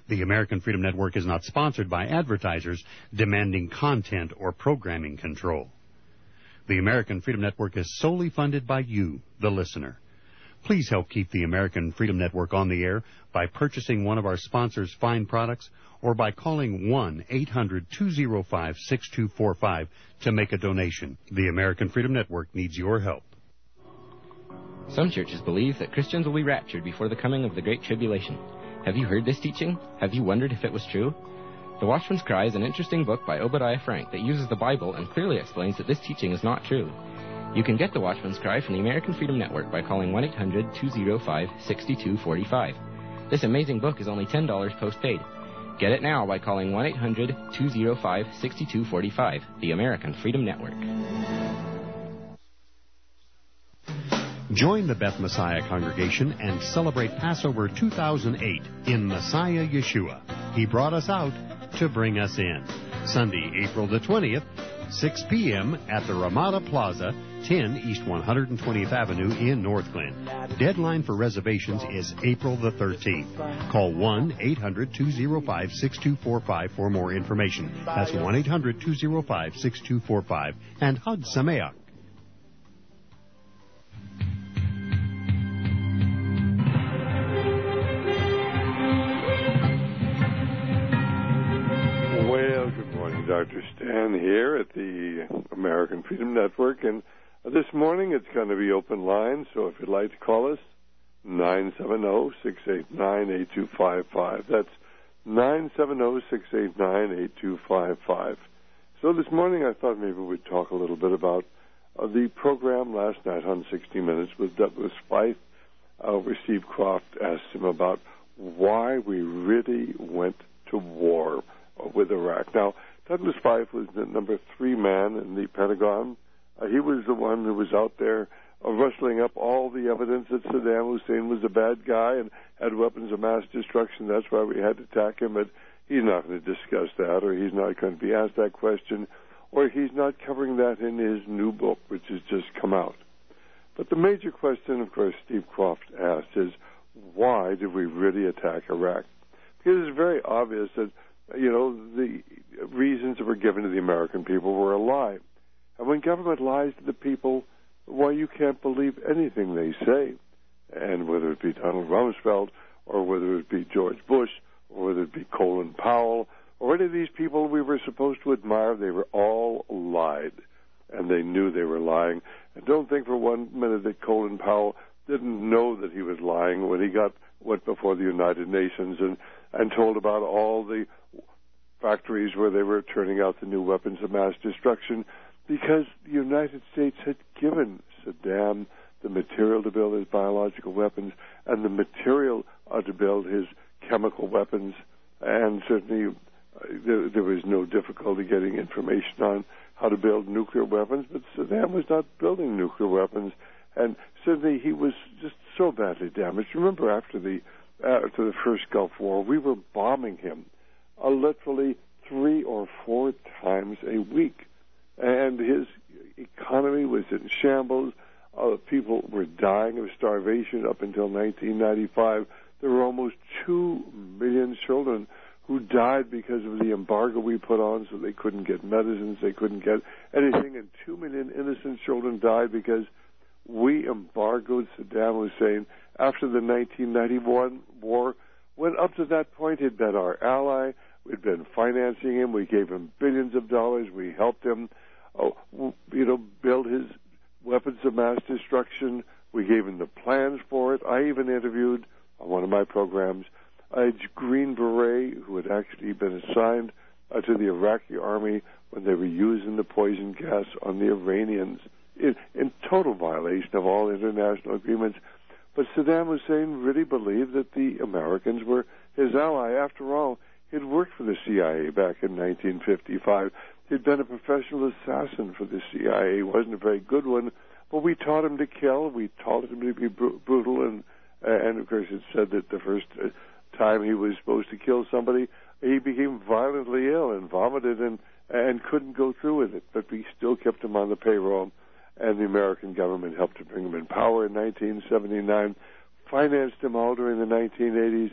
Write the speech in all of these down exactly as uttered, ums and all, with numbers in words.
The American Freedom Network is not sponsored by advertisers demanding content or programming control. The American Freedom Network is solely funded by you, the listener. Please help keep the American Freedom Network on the air by purchasing one of our sponsors' fine products or by calling one eight hundred two oh five six two four five to make a donation. The American Freedom Network needs your help. Some churches believe that Christians will be raptured before the coming of the Great Tribulation. Have you heard this teaching? Have you wondered if it was true? The Watchman's Cry is an interesting book by Obadiah Frank that uses the Bible and clearly explains that this teaching is not true. You can get The Watchman's Cry from the American Freedom Network by calling one eight hundred two oh five six two four five. This amazing book is only ten dollars postpaid. Get it now by calling one eight hundred two oh five six two four five, the American Freedom Network. Join the Beth Messiah congregation and celebrate Passover two thousand eight in Messiah Yeshua. He brought us out to bring us in. Sunday, April the twentieth, six p.m. at the Ramada Plaza, ten East one hundred twentieth Avenue in Northglenn. Deadline for reservations is April the thirteenth. Call one eight hundred two oh five six two four five for more information. That's one eight hundred two oh five six two four five. And Hug Sameach. Doctor Stan here at the American Freedom Network, and this morning it's going to be open line, so if you'd like to call us, nine seven zero, six eight nine, eight two five five. That's nine seven zero, six eight nine, eight two five five. So this morning I thought maybe we'd talk a little bit about uh, the program last night on sixty minutes with Douglas Feith, uh, where Steve Kroft asked him about why we really went to war uh, with Iraq. Now, Douglas Feith was the number three man in the Pentagon. Uh, he was the one who was out there uh, rustling up all the evidence that Saddam Hussein was a bad guy and had weapons of mass destruction. That's why we had to attack him. But he's not going to discuss that, or he's not going to be asked that question, or he's not covering that in his new book, which has just come out. But the major question, of course, Steve Kroft asked is, why did we really attack Iraq? Because it's very obvious that you know, the reasons that were given to the American people were a lie. And when government lies to the people, why, you can't believe anything they say. And whether it be Donald Rumsfeld, or whether it be George Bush, or whether it be Colin Powell, or any of these people we were supposed to admire, they were all lied. And they knew they were lying. And don't think for one minute that Colin Powell didn't know that he was lying when he got went before the United Nations and, and told about all the factories where they were turning out the new weapons of mass destruction, because the United States had given Saddam the material to build his biological weapons and the material uh, to build his chemical weapons, and certainly uh, there, there was no difficulty getting information on how to build nuclear weapons, but Saddam was not building nuclear weapons, and certainly he was just so badly damaged. Remember, after the, uh, after the first Gulf War, we were bombing him Uh, literally three or four times a week. And his economy was in shambles. Uh, people were dying of starvation up until nineteen ninety-five. There were almost two million children who died because of the embargo we put on, so they couldn't get medicines, they couldn't get anything, and two million innocent children died because we embargoed Saddam Hussein after the nineteen ninety-one war. When up to that point he'd been our ally. We'd been financing him. We gave him billions of dollars. We helped him, uh, you know, build his weapons of mass destruction. We gave him the plans for it. I even interviewed on one of my programs a Green Beret who had actually been assigned uh, to the Iraqi army when they were using the poison gas on the Iranians in, in total violation of all international agreements. But Saddam Hussein really believed that the Americans were his ally. After all, he'd worked for the C I A back in nineteen fifty-five. He'd been a professional assassin for the C I A. He wasn't a very good one, but we taught him to kill. We taught him to be br- brutal, and uh, and of course it said that the first uh, time he was supposed to kill somebody, he became violently ill and vomited and and couldn't go through with it. But we still kept him on the payroll, and the American government helped to bring him in power in nineteen seventy-nine, financed him all during the nineteen eighties,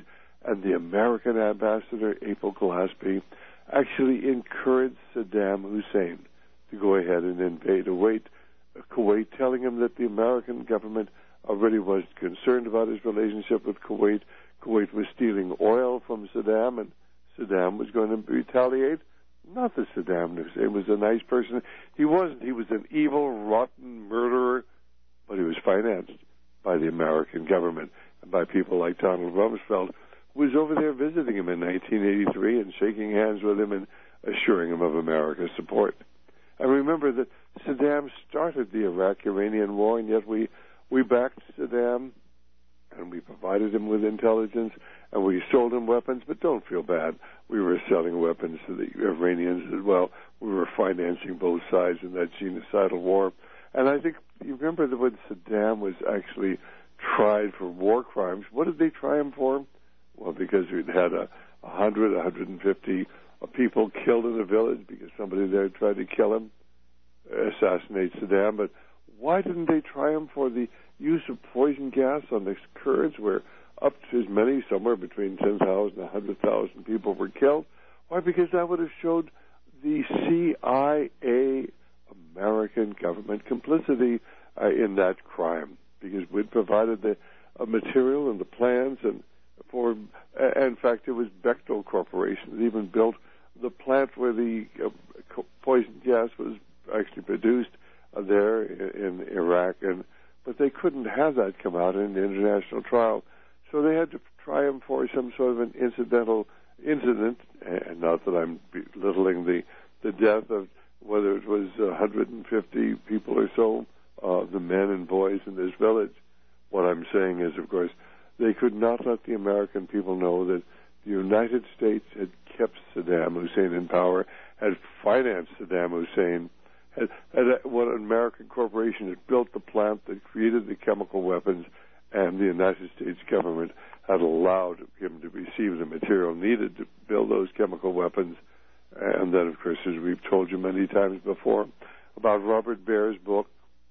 and the American ambassador, Abel Gillespie, actually encouraged Saddam Hussein to go ahead and invade Kuwait, Kuwait, telling him that the American government already was concerned about his relationship with Kuwait. Kuwait was stealing oil from Saddam, and Saddam was going to retaliate. Not that Saddam Hussein was a nice person. He wasn't. He was an evil, rotten murderer, but he was financed by the American government and by people like Donald Rumsfeld, who was over there visiting him in nineteen eighty-three and shaking hands with him and assuring him of America's support. And remember that Saddam started the Iraq-Iranian war, and yet we, we backed Saddam, and we provided him with intelligence, and we sold him weapons. But don't feel bad. We were selling weapons to the Iranians as well. We were financing both sides in that genocidal war. And I think, you remember that when Saddam was actually tried for war crimes, what did they try him for? Well, because we'd had a one hundred, one hundred fifty people killed in a village because somebody there tried to kill him, assassinate Saddam. But why didn't they try him for the use of poison gas on the Kurds, where up to as many, somewhere between ten thousand and one hundred thousand people were killed? Why? Because that would have showed the C I A American government complicity uh, in that crime, because we'd provided the uh, material and the plans, and for, uh, in fact, it was Bechtel Corporation that even built the plant where the uh, poison gas was actually produced uh, there in, in Iraq, and but they couldn't have that come out in the international trial, so they had to try him for some sort of an incidental incident, and not that I'm belittling the the death of whether it was one hundred fifty people or so, uh, the men and boys in this village. What I'm saying is, of course, they could not let the American people know that the United States had kept Saddam Hussein in power, had financed Saddam Hussein, had, had what an American corporation had built the plant that created the chemical weapons, and the United States government had allowed him to receive the material needed to build those chemical weapons. And then, of course, as we've told you many times before, about Robert Baer's book,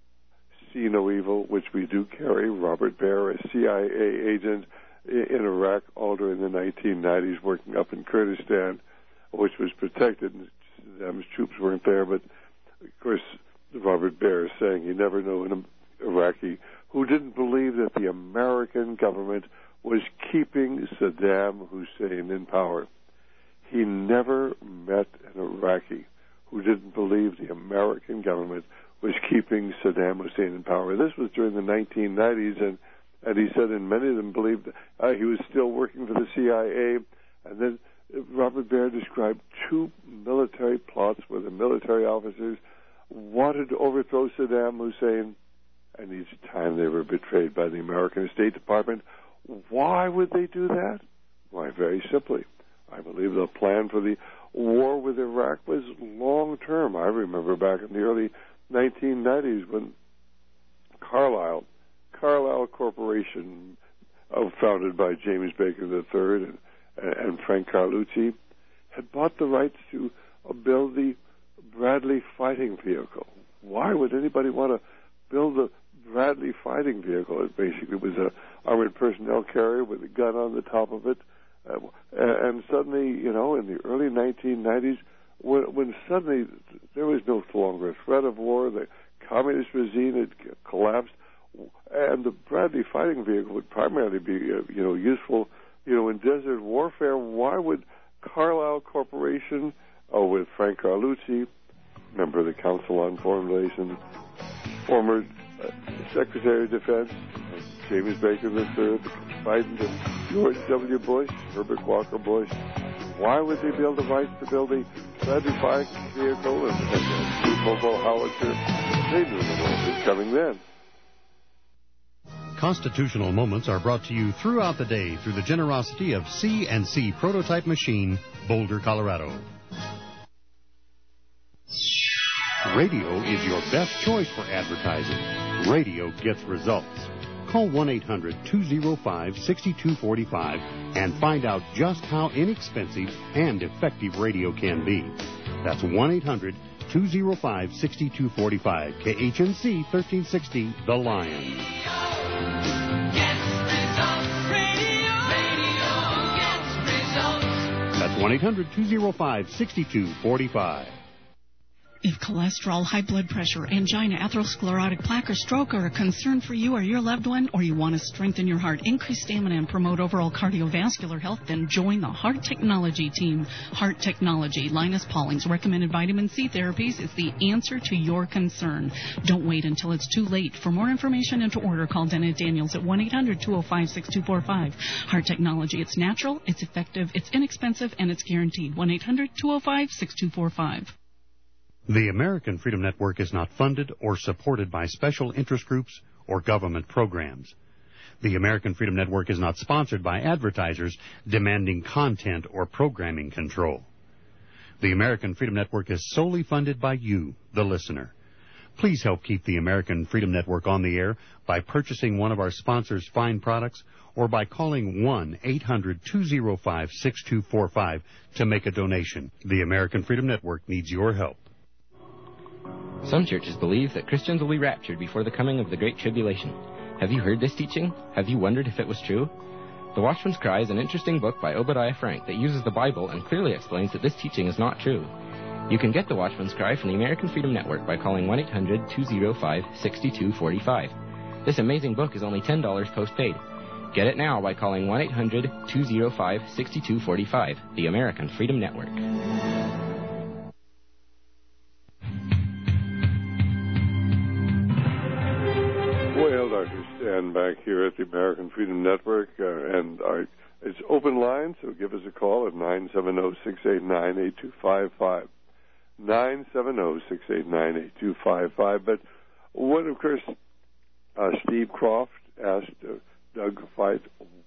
See No Evil, which we do carry. Robert Baer, a C I A agent in Iraq all during the nineteen nineties, working up in Kurdistan, which was protected. Saddam's troops weren't there, but, of course, Robert Baer is saying he never knew an Iraqi who didn't believe that the American government was keeping Saddam Hussein in power. He never met an Iraqi who didn't believe the American government was keeping Saddam Hussein in power. This was during the nineteen nineties, and, and he said, and many of them believed uh, he was still working for the C I A. And then Robert Baer described two military plots where the military officers wanted to overthrow Saddam Hussein, and each time they were betrayed by the American State Department. Why would they do that? Why, very simply, I believe the plan for the war with Iraq was long-term. I remember back in the early nineteen nineties when Carlyle, Carlyle Corporation, uh, founded by James Baker the third and, and Frank Carlucci, had bought the rights to uh, build the Bradley fighting vehicle. Why would anybody want to build a Bradley fighting vehicle? It basically was a armored personnel carrier with a gun on the top of it. Uh, and suddenly, you know, in the early nineteen nineties, when, when suddenly there was no longer a threat of war, the communist regime had collapsed, and the Bradley fighting vehicle would primarily be, uh, you know, useful, you know, in desert warfare. Why would Carlyle Corporation, uh, with Frank Carlucci, member of the Council on Foreign Relations, former uh, Secretary of Defense, uh, James Baker the third, Biden and George W. Bush, Herbert Walker Bush, why would they build the rights to build a Bradley fighting vehicle and, and a mobile howitzer? They knew the war was coming then. Constitutional Moments are brought to you throughout the day through the generosity of C and C Prototype Machine, Boulder, Colorado. Radio is your best choice for advertising. Radio gets results. Call one eight hundred two oh five six two four five and find out just how inexpensive and effective radio can be. That's one eight hundred two oh five six two four five. K H N C thirteen sixty, The Lion. That's one eight hundred two oh five six two four five. If cholesterol, high blood pressure, angina, atherosclerotic plaque, or stroke are a concern for you or your loved one, or you want to strengthen your heart, increase stamina, and promote overall cardiovascular health, then join the Heart Technology team. Heart Technology, Linus Pauling's recommended vitamin C therapies, is the answer to your concern. Don't wait until it's too late. For more information and to order, call Dana Daniels at one eight hundred two oh five six two four five. Heart Technology, it's natural, it's effective, it's inexpensive, and it's guaranteed. one eight hundred two oh five six two four five. The American Freedom Network is not funded or supported by special interest groups or government programs. The American Freedom Network is not sponsored by advertisers demanding content or programming control. The American Freedom Network is solely funded by you, the listener. Please help keep the American Freedom Network on the air by purchasing one of our sponsors' fine products or by calling one eight hundred two oh five six two four five to make a donation. The American Freedom Network needs your help. Some churches believe that Christians will be raptured before the coming of the Great Tribulation. Have you heard this teaching? Have you wondered if it was true? The Watchman's Cry is an interesting book by Obadiah Frank that uses the Bible and clearly explains that this teaching is not true. You can get the Watchman's Cry from the American Freedom Network by calling one eight hundred two oh five six two four five. This amazing book is only ten dollars postpaid. Get it now by calling one eight hundred two oh five six two four five, the American Freedom Network. Well, Doctor Stan back here at the American Freedom Network, uh, and our, it's open line, so give us a call at nine seven zero, six eight nine, eight two five five. nine seven zero, six eight nine, eight two five five. But what, of course, uh, Steve Croft asked uh, Doug Feith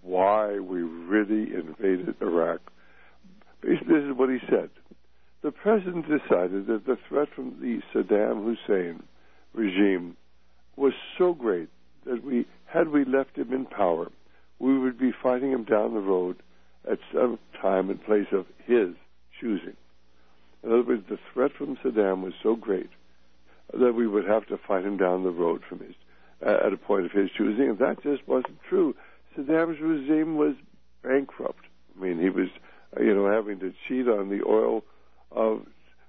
why we really invaded Iraq. This is what he said. The president decided that the threat from the Saddam Hussein regime was so great that we, had we left him in power, we would be fighting him down the road at some time and place of his choosing. In other words, the threat from Saddam was so great that we would have to fight him down the road from his, uh, at a point of his choosing, and that just wasn't true. Saddam's regime was bankrupt. I mean, he was, uh, you know, having to cheat on the oil of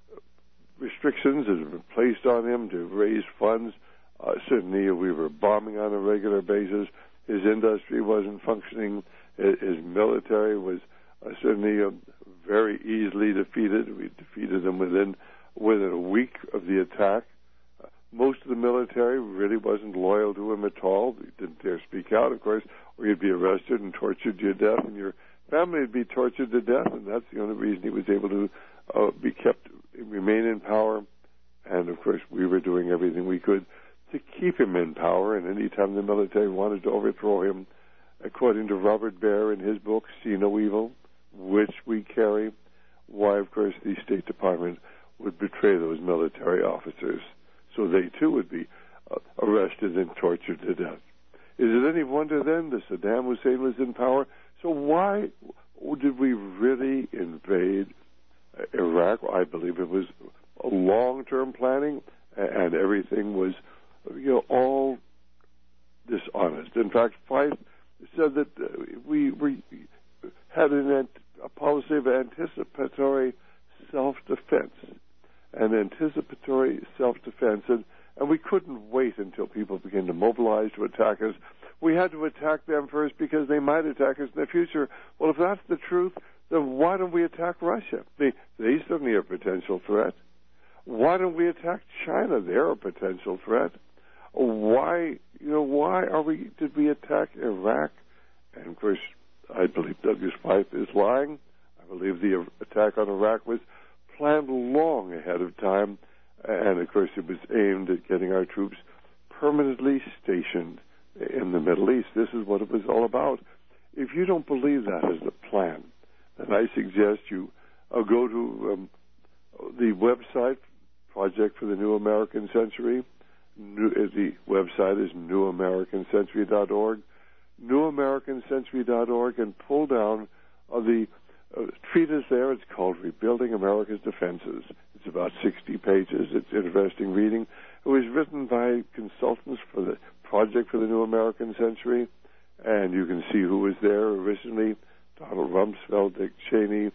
restrictions that had been placed on him to raise funds. Uh, certainly, we were bombing on a regular basis. His industry wasn't functioning. His, his military was uh, certainly uh, very easily defeated. We defeated them within within a week of the attack. Uh, most of the military really wasn't loyal to him at all. They didn't dare speak out, of course, or you'd be arrested and tortured to your death, and your family would be tortured to death, and that's the only reason he was able to uh, be kept, remain in power. And, of course, we were doing everything we could to keep him in power, and any time the military wanted to overthrow him, according to Robert Baer in his book, See No Evil, which we carry, why, of course, the State Department would betray those military officers, so they, too, would be uh, arrested and tortured to death. Is it any wonder, then, that Saddam Hussein was in power? So why did we really invade uh, Iraq? I believe it was a long-term planning, and everything was you know, all dishonest. In fact, Feith said that uh, we, we had an, a policy of anticipatory self-defense, and anticipatory self-defense, and, and we couldn't wait until people began to mobilize to attack us. We had to attack them first because they might attack us in the future. Well, if that's the truth, then why don't we attack Russia? They, they certainly are a potential threat. Why don't we attack China? They're a potential threat. Why, you know, why are we, did we attack Iraq? And, of course, I believe Douglas Feith is lying. I believe the attack on Iraq was planned long ahead of time. And, of course, it was aimed at getting our troops permanently stationed in the Middle East. This is what it was all about. If you don't believe that is the plan, then I suggest you uh, go to um, the website, Project for the New American Century. New, the website is new american century dot org, new american century dot org, and pull down uh, the uh, treatise there. It's called Rebuilding America's Defenses. It's about sixty pages. It's interesting reading. It was written by consultants for the Project for the New American Century, and you can see who was there originally: Donald Rumsfeld, Dick Cheney, Paul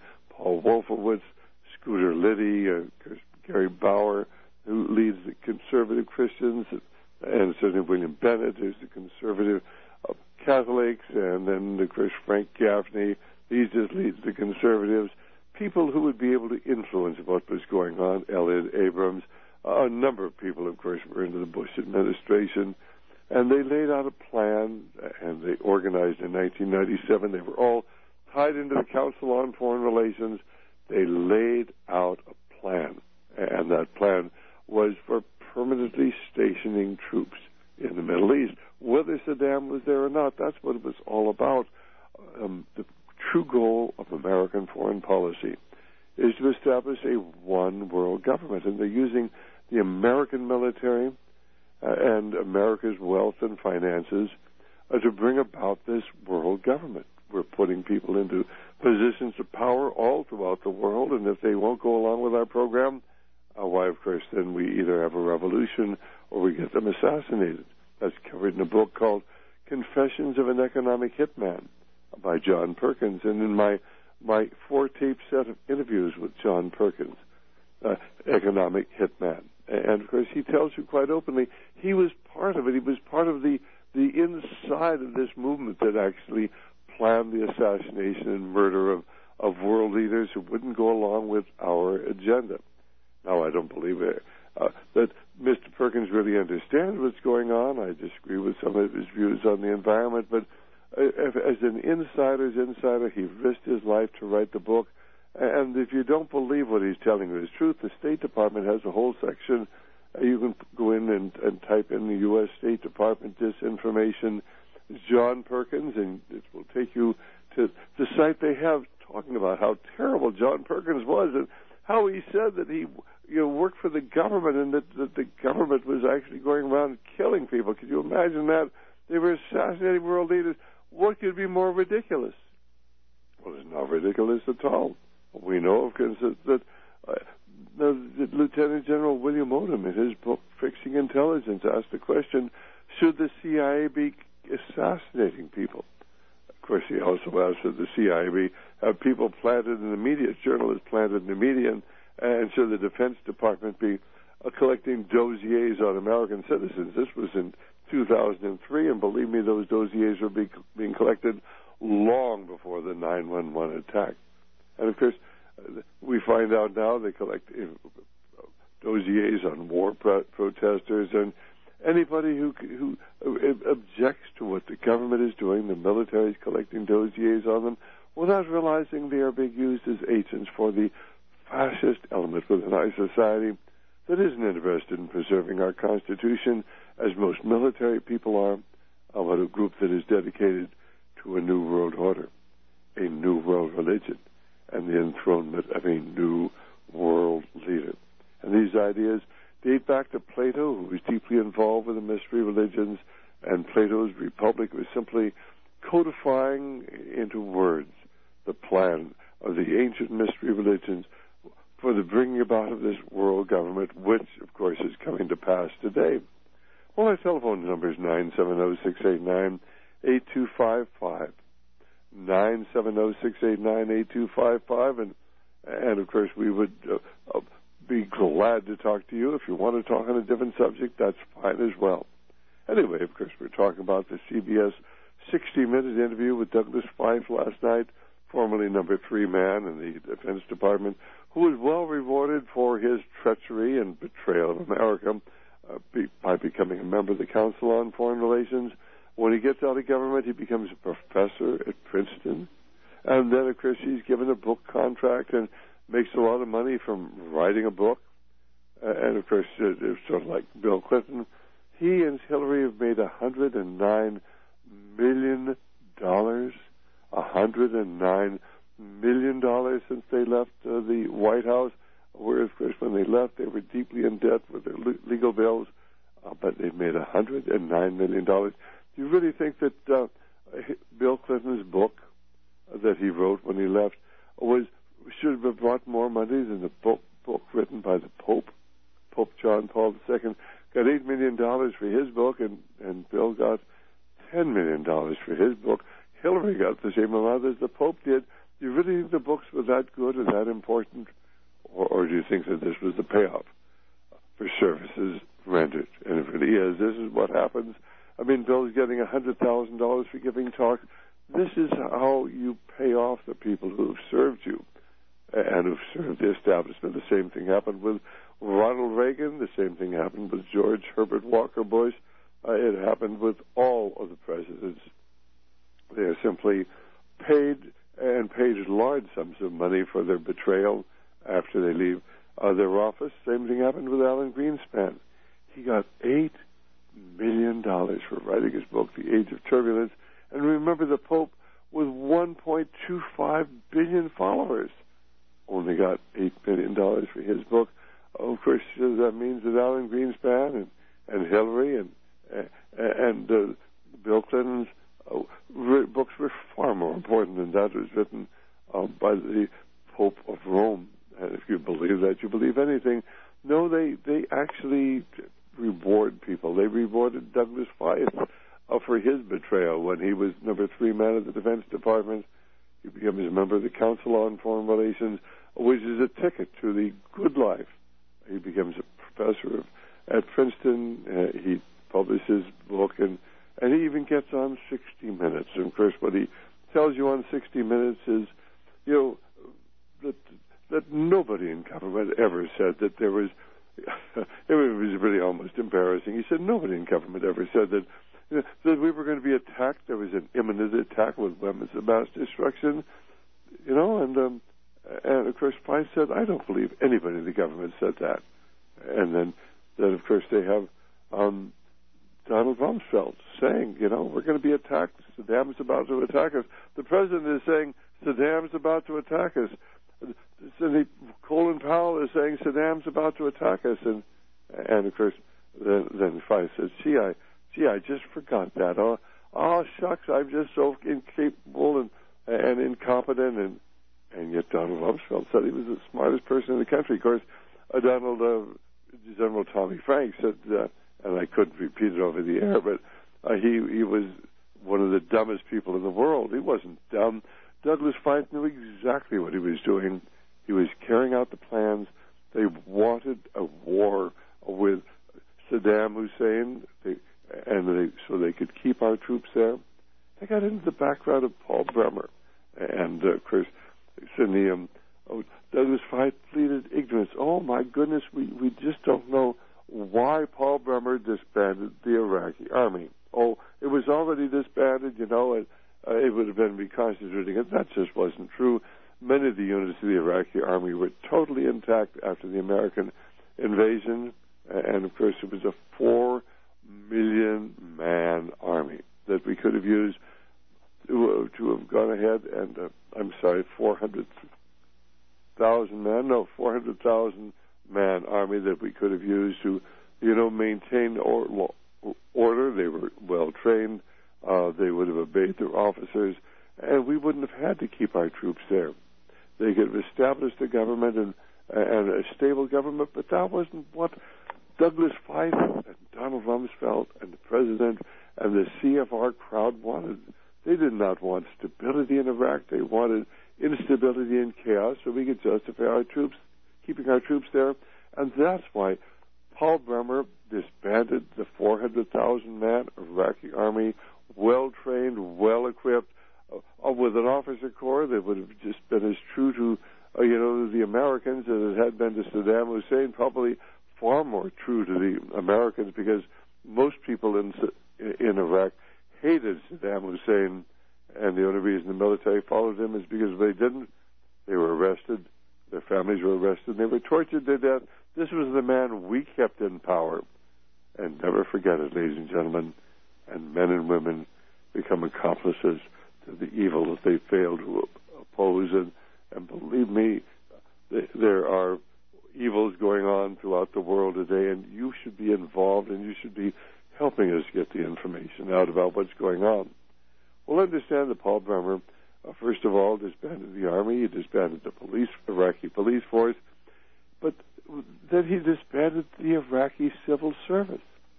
Paul Wolfowitz, Scooter Liddy, uh, Gary Bauer, who leads the conservative Christians, and certainly William Bennett, who's the conservative uh, Catholics, and then, of course, Frank Gaffney, he just leads the conservatives. People who would be able to influence what was going on, Elliot Abrams, uh, a number of people, of course, were into the Bush administration, and they laid out a plan, and they organized in nineteen ninety-seven. They were all tied into the Council on Foreign Relations. They laid out a plan, and that plan was for permanently stationing troops in the Middle East. Whether Saddam was there or not, that's what it was all about. Um, the true goal of American foreign policy is to establish a one-world government, and they're using the American military uh, and America's wealth and finances uh, to bring about this world government. We're putting people into positions of power all throughout the world, and if they won't go along with our program, uh, why, of course, then we either have a revolution or we get them assassinated. That's covered in a book called Confessions of an Economic Hitman by John Perkins, and in my my four-tape set of interviews with John Perkins, uh, Economic Hitman. And, of course, he tells you quite openly he was part of it. He was part of the, the inside of this movement that actually planned the assassination and murder of, of world leaders who wouldn't go along with our agenda. Now, I don't believe it, uh, that Mister Perkins really understands what's going on. I disagree with some of his views on the environment, but uh, as an insider's insider, he risked his life to write the book. And if you don't believe what he's telling you is truth, the State Department has a whole section. Uh, you can go in and, and type in the U S State Department disinformation, John Perkins, and it will take you to the site they have talking about how terrible John Perkins was and how he said that he you know, worked for the government and that, that the government was actually going around killing people. Can you imagine that? They were assassinating world leaders. What could be more ridiculous? Well, it's not ridiculous at all. We know, of course, that, that uh, the Lieutenant General William Odom, in his book, Fixing Intelligence, asked the question, should the C I A be assassinating people? Of course, he also asked, should the C I A be have people planted in the media, journalists planted in the media, and, and should the Defense Department be uh, collecting dossiers on American citizens? This was in two thousand three, and believe me, those dossiers were be, being collected long before the nine one one attack. And, of course, we find out now they collect dossiers on war pro- protesters and anybody who, who objects to what the government is doing. The military is collecting dossiers on them without realizing they are being used as agents for the fascist element within our society that isn't interested in preserving our Constitution, as most military people are, but a group that is dedicated to a new world order, a new world religion, and the enthronement of a new world leader. And these ideas date back to Plato, who was deeply involved with the mystery religions, and Plato's Republic was simply codifying into words the plan of the ancient mystery religions for the bringing about of this world government, which, of course, is coming to pass today. Well, our telephone number is nine seven zero, six eight nine, eight two five five. nine seven zero, six eight nine, eight two five five, and, and of course, we would uh, uh, be glad to talk to you. If you want to talk on a different subject, that's fine as well. Anyway, of course, we're talking about the C B S sixty-minute interview with Douglas Feith last night, formerly number three man in the Defense Department, who was well rewarded for his treachery and betrayal of America uh, be, by becoming a member of the Council on Foreign Relations. When he gets out of government, he becomes a professor at Princeton. And then, of course, he's given a book contract and makes a lot of money from writing a book. Uh, and, of course, it, it's sort of like Bill Clinton. He and Hillary have made one hundred nine million dollars. one hundred nine million dollars since they left uh, the White House. Whereas, of course, when they left, they were deeply in debt with their le- legal bills. Uh, but they've made one hundred nine million dollars. Do you really think that uh, Bill Clinton's book uh, that he wrote when he left was should have brought more money than the book, book written by the Pope? Pope John Paul the Second got eight million dollars for his book, and, and Bill got ten million dollars for his book. Hillary got the same amount as the Pope did, Do you really think the books were that good or that important? Or, or do you think that this was the payoff for services rendered? And if it is, this is what happens. I mean, Bill's getting one hundred thousand dollars for giving talk. This is how you pay off the people who have served you and who've served the establishment. The same thing happened with Ronald Reagan. The same thing happened with George Herbert Walker Bush. Uh, it happened with all of the presidents. They are simply paid and paid large sums of money for their betrayal after they leave uh, their office. Same thing happened with Alan Greenspan. He got eight million dollars for writing his book, The Age of Turbulence. And remember, the Pope, with one point two five billion followers, only got eight million dollars for his book. Of course, that means that Alan Greenspan and, and Hillary and and uh, Bill Clinton's uh, re- books were far more important than that was written uh, by the Pope of Rome. And if you believe that, you believe anything. No, they, they actually reward people. They rewarded Douglas Feith uh, for his betrayal when he was number three man of the Defense Department. He became a member of the Council on Foreign Relations, which is a ticket to the good life. He becomes a professor of, at Princeton. Uh, he publishes his book, and, and he even gets on sixty minutes. And, of course, what he tells you on sixty minutes is, you know, that that nobody in government ever said that there was, it was really almost embarrassing. He said nobody in government ever said that, you know, that we were going to be attacked. There was an imminent attack with weapons of mass destruction, you know, and, um, and of course, Feist said, I don't believe anybody in the government said that. And then, then of course, they have um, Donald Rumsfeld saying, you know, we're going to be attacked. Saddam's about to attack us. The president is saying, Saddam's about to attack us. And Colin Powell is saying Saddam's about to attack us, and and of course then then Feist says, "Gee, I gee, I just forgot that. Oh, oh shucks, I'm just so incapable and and incompetent." And and yet Donald Rumsfeld said he was the smartest person in the country. Of course, uh, Donald uh, General Tommy Franks said, uh, and I couldn't repeat it over the air, but uh, he he was one of the dumbest people in the world. He wasn't dumb. Douglas Feith knew exactly what he was doing. He was carrying out the plans. They wanted a war with Saddam Hussein, they, and they, so they could keep our troops there. They got into the background of Paul Bremer. And, uh, of course, Sydney, um, oh, Douglas Feith pleaded ignorance. Oh, my goodness, we, we just don't know why Paul Bremer disbanded the Iraqi army. Oh, it was already disbanded, you know, and Uh, it would have been reconstituting it. That just wasn't true. Many of the units of the Iraqi army were totally intact after the American invasion, and of course it was a four million man army that we could have used to, uh, to have gone ahead and, uh, I'm sorry, four hundred thousand men, no, four hundred thousand man army that we could have used to, you know, maintain or, order. They were well trained. Uh, they would have obeyed their officers, and we wouldn't have had to keep our troops there. They could have established a government and, and a stable government, but that wasn't what Douglas Feith and Donald Rumsfeld and the president and the C F R crowd wanted. They did not want stability in Iraq. They wanted instability and chaos so we could justify our troops, keeping our troops there. And that's why Paul Bremer disbanded the four hundred thousand man Iraqi army, well-trained, well-equipped, uh, with an officer corps that would have just been as true to, uh, you know, the Americans as it had been to Saddam Hussein, probably far more true to the Americans because most people in in Iraq hated Saddam Hussein, and the only reason the military followed him is because if they didn't, they were arrested, their families were arrested, and they were tortured to death. This was the man we kept in power. And never forget it, ladies and gentlemen, and men and women become accomplices to the evil that they fail to oppose. And, and believe me, th- there are evils going on throughout the world today, and you should be involved, and you should be helping us get the information out about what's going on. Well, understand that Paul Bremer, uh, first of all, disbanded the army. He disbanded the police, Iraqi police force, but then he disbanded the Iraqi civil service.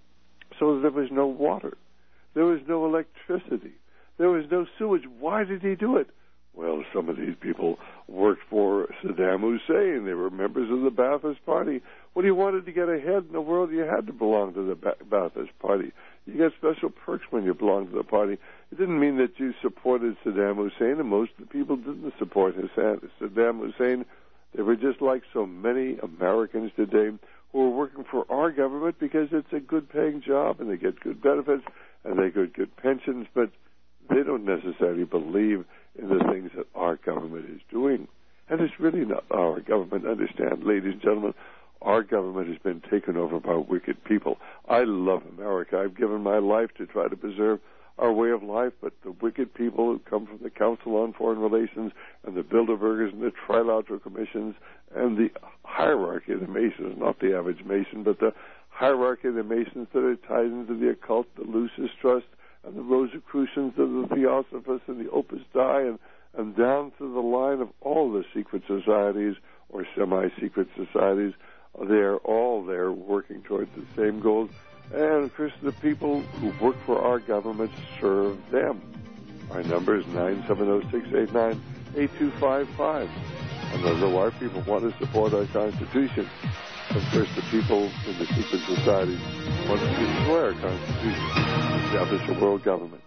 So there was no water. There was no electricity. There was no sewage. Why did he do it? Well, some of these people worked for Saddam Hussein. They were members of the Ba'athist Party. When you wanted to get ahead in the world, you had to belong to the Ba'athist Party. You got special perks when you belonged to the party. It didn't mean that you supported Saddam Hussein, and most of the people didn't support Saddam Hussein. They were just like so many Americans today who are working for our government because it's a good-paying job, and they get good benefits, and they get good pensions, but they don't necessarily believe in the things that our government is doing. And it's really not our government. Understand, ladies and gentlemen, our government has been taken over by wicked people. I love America. I've given my life to try to preserve our way of life, but the wicked people who come from the Council on Foreign Relations and the Bilderbergers and the Trilateral Commissions and the hierarchy of the Masons, not the average Mason, but the hierarchy of the Masons that are tied into the occult, the Lucis Trust, and the Rosicrucians, and the Theosophists, and the Opus Dei, and, and down through the line of all the secret societies or semi-secret societies. They're all there working towards the same goals. And, of course, the people who work for our government serve them. Our number is nine seven zero, six eight nine, eight two five five. And although our people want to support our Constitution, of course, the people in the secret societies want to destroy our Constitution and establish a world government.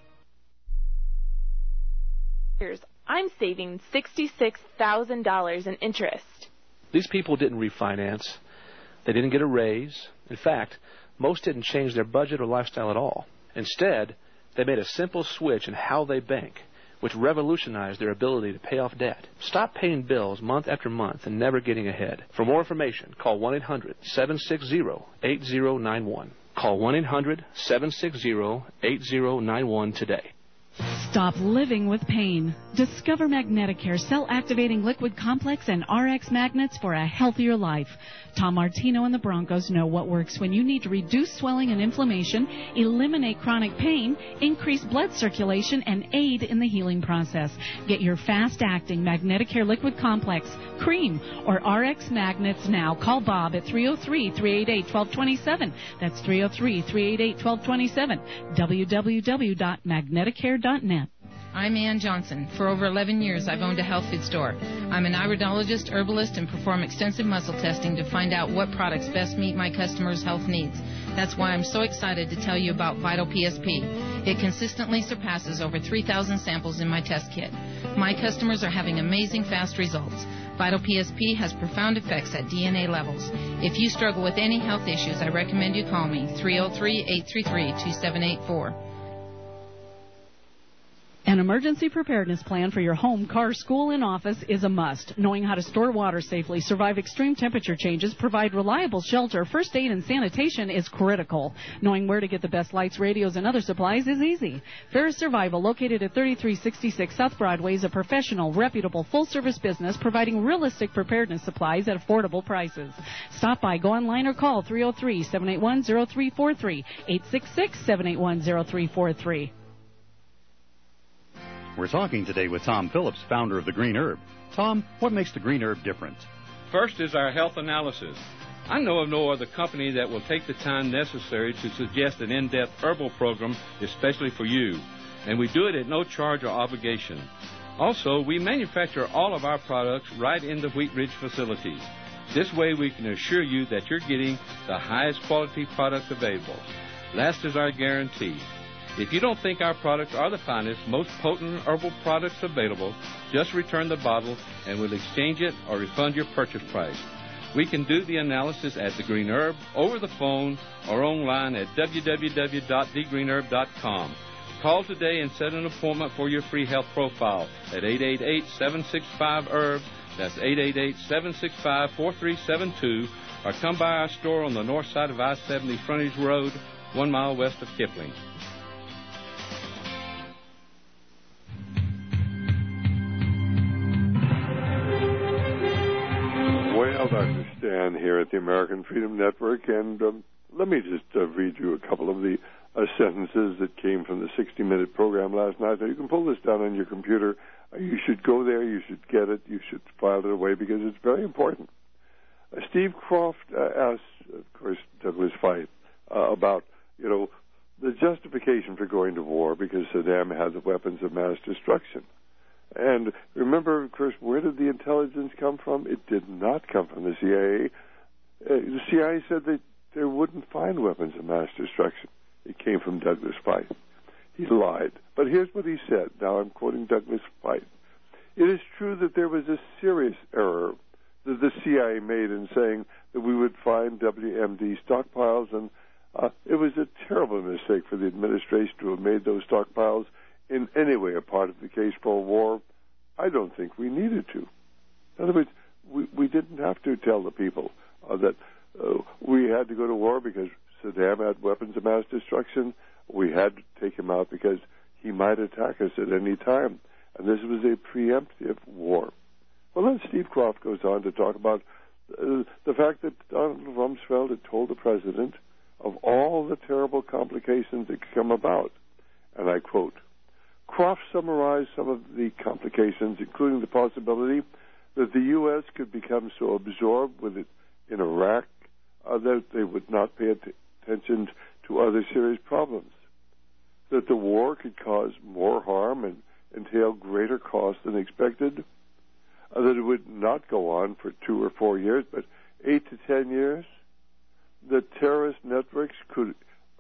I'm saving sixty-six thousand dollars in interest. These people didn't refinance. They didn't get a raise. In fact, most didn't change their budget or lifestyle at all. Instead, they made a simple switch in how they bank, which revolutionized their ability to pay off debt. Stop paying bills month after month and never getting ahead. For more information, call one eight hundred, seven six zero, eight zero nine one. Call one eight hundred, seven six zero, eight zero nine one today. Stop living with pain. Discover Magneticare cell-activating liquid complex and R X magnets for a healthier life. Tom Martino and the Broncos know what works when you need to reduce swelling and inflammation, eliminate chronic pain, increase blood circulation, and aid in the healing process. Get your fast-acting Magneticare liquid complex, cream, or R X magnets now. Call Bob at three oh three, three eight eight, one two two seven. That's three oh three, three eight eight, one two two seven. w w w dot magneticare dot net. I'm Ann Johnson. For over eleven years, I've owned a health food store. I'm an iridologist, herbalist, and perform extensive muscle testing to find out what products best meet my customers' health needs. That's why I'm so excited to tell you about Vital P S P. It consistently surpasses over three thousand samples in my test kit. My customers are having amazing fast results. Vital P S P has profound effects at D N A levels. If you struggle with any health issues, I recommend you call me, three oh three, eight three three, two seven eight four. An emergency preparedness plan for your home, car, school, and office is a must. Knowing how to store water safely, survive extreme temperature changes, provide reliable shelter, first aid, and sanitation is critical. Knowing where to get the best lights, radios, and other supplies is easy. Ferris Survival, located at thirty-three sixty-six South Broadway, is a professional, reputable, full-service business providing realistic preparedness supplies at affordable prices. Stop by, go online, or call three oh three, seven eight one, oh three four three, eight six six, seven eight one, oh three four three. We're talking today with Tom Phillips, founder of the Green Herb. Tom, what makes the Green Herb different? First is our health analysis. I know of no other company that will take the time necessary to suggest an in-depth herbal program especially for you, and we do it at no charge or obligation. Also, we manufacture all of our products right in the Wheat Ridge facilities. This way we can assure you that you're getting the highest quality products available. Last is our guarantee. If you don't think our products are the finest, most potent herbal products available, just return the bottle and we'll exchange it or refund your purchase price. We can do the analysis at The Green Herb, over the phone, or online at w w w dot the green herb dot com. Call today and set an appointment for your free health profile at eight eight eight, seven six five, herb. That's eight eight eight, seven six five, four three seven two. Or come by our store on the north side of I seventy Frontage Road, one mile west of Kipling. Well, Doctor Stan here at the American Freedom Network, and um, let me just uh, read you a couple of the uh, sentences that came from the sixty minute program last night. Now, you can pull this down on your computer. Uh, you should go there. You should get it. You should file it away because it's very important. Uh, Steve Croft uh, asked, of course, Douglas Feith, uh, about, you know, the justification for going to war because Saddam had the weapons of mass destruction. And remember, of course, where did the intelligence come from? It did not come from the C I A. Uh, the C I A said that they wouldn't find weapons of mass destruction. It came from Douglas Feith. He lied. But here's what he said. Now I'm quoting Douglas Feith. It is true that there was a serious error that the C I A made in saying that we would find W M D stockpiles, and uh, it was a terrible mistake for the administration to have made those stockpiles in any way a part of the case for a war. I don't think we needed to. In other words, we, we didn't have to tell the people uh, that uh, we had to go to war because Saddam had weapons of mass destruction. We had to take him out because he might attack us at any time. And this was a preemptive war. Well, then Steve Kroft goes on to talk about uh, the fact that Donald Rumsfeld had told the president of all the terrible complications that could come about. And I quote, Kroft summarized some of the complications, including the possibility that the U S could become so absorbed with it in Iraq uh, that they would not pay att- attention to other serious problems, that the war could cause more harm and entail greater cost than expected, uh, that it would not go on for two or four years, but eight to ten years, that terrorist networks could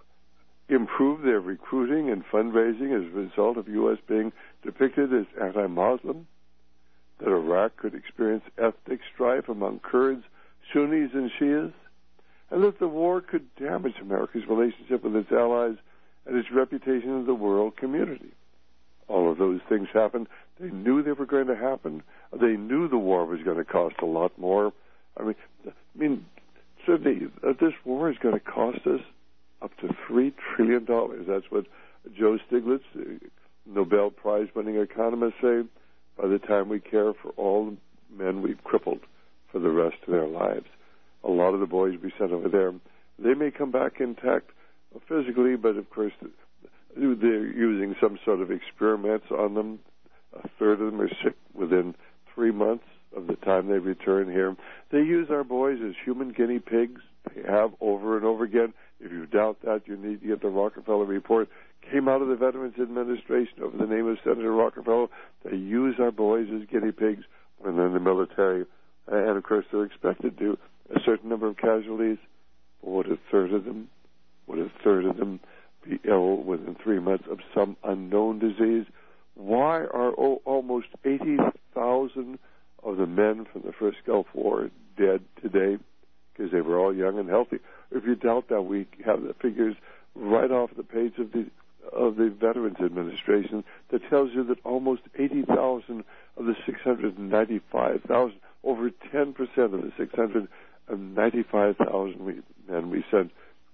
improve their recruiting and fundraising as a result of U S being depicted as anti-Muslim, that Iraq could experience ethnic strife among Kurds, Sunnis, and Shias, and that the war could damage America's relationship with its allies and its reputation in the world community. All of those things happened. They knew they were going to happen. They knew the war was going to cost a lot more. I mean, I mean, certainly uh, this war is going to cost us up to three trillion dollars. That's what Joe Stiglitz, the Nobel Prize-winning economist, say. By the time we care for all the men we've crippled for the rest of their lives, a lot of the boys we sent over there, they may come back intact physically, but of course they're using some sort of experiments on them. A third of them are sick within three months of the time they return here. They use our boys as human guinea pigs. They have over and over again. If you doubt that, you need to get the Rockefeller report. Came out of the Veterans Administration over the name of Senator Rockefeller. They use our boys as guinea pigs when they're in the military. And, of course, they're expected to a certain number of casualties. But would a third of them, would a third of them be ill within three months of some unknown disease? Why are oh, almost eighty thousand of the men from the first Gulf War dead today? Because they were all young and healthy. If you doubt that, we have the figures right off the page of the of the Veterans Administration that tells you that almost eighty thousand of the six hundred ninety-five thousand, over ten percent of the six hundred ninety-five thousand we, men we sent